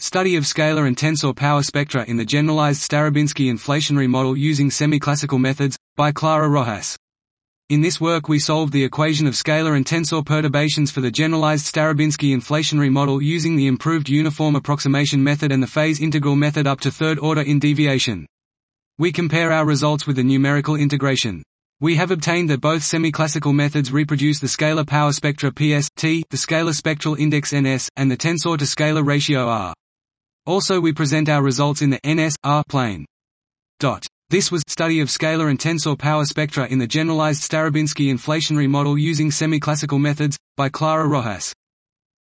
Study of scalar and tensor power spectra in the generalized Starobinsky inflationary model using semi-classical methods, by Clara Rojas. In this work we solved the equation of scalar and tensor perturbations for the generalized Starobinsky inflationary model using the improved uniform approximation method and the phase integral method up to third order in deviation. We compare our results with the numerical integration. We have obtained that both semi-classical methods reproduce the scalar power spectra Ps, T, the scalar spectral index Ns, and the tensor to scalar ratio R. Also we present our results in the Ns, R plane. This was Study of Scalar and Tensor Power Spectra in the Generalized Starobinsky Inflationary Model using Semi-Classical Methods, by Clara Rojas.